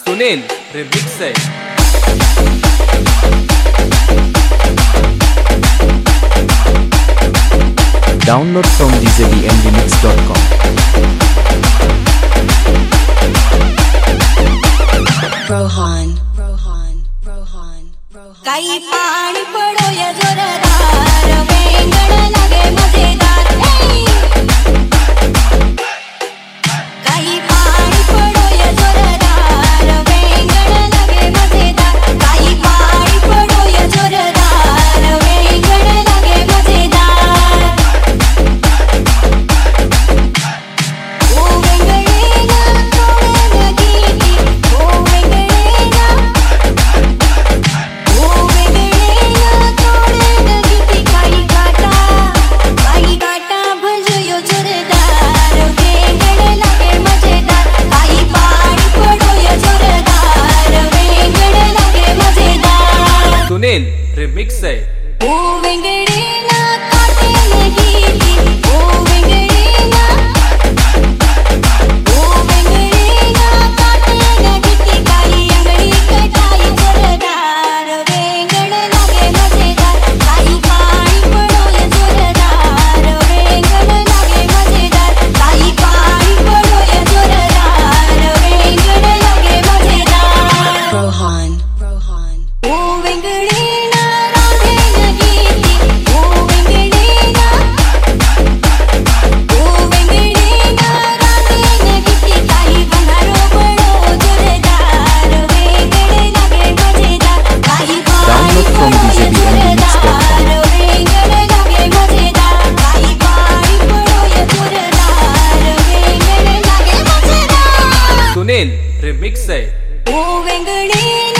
Sunil remix है। Download from djbmremix.com. Rohan काही पाणी पडो या जोरदार वेंगण लागे मजेदार काही पाणी पडो या जोरदार वेंगण लागे मजेदार काही पाणी पडो या जोरदार वेंगण लागे मजेदार ओ वेंगणेना तोडे गीती ओ वेंगणेना भजयो जोरदार वेंगण लागे मजेदार काही पाणी पडो या जोरदार वेंगण लागे मजेदार सुनील रिमिक्स है। ओ वेंगणेना काटे गीती ओ वेंगणेना काटे गीती काही अंगडी कटाई जोरदार वेंगण लागे मजेदार काही पाणी पडो या जोरदार वेंगण लागे मजेदार काही पाणी पडो या जोरदार वेंगण लागे मजेदार रोहन ओ वेंगणेना राधे गीती ओ वेंगणेना राधे गीती काही बंगारो पडो जोरदार वेंगण लागे मजेदार काही Download from djbmremix.com. वेंगण लागे मजेदार काही पाणी पडो या जोरदार वेंगण लागे मजेदार सुनील रिमिक्स है। ओ वेंगणेना